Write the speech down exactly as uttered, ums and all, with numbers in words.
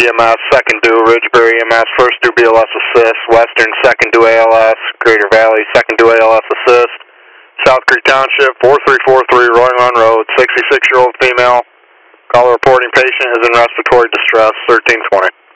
M S, second due Ridgebury E M S, first due B L S assist, Western second due A L S, Greater Valley second due A L S assist, South Creek Township four three four three Roy Run Road, sixty-six year old female. Caller reporting patient is in respiratory distress, thirteen twenty.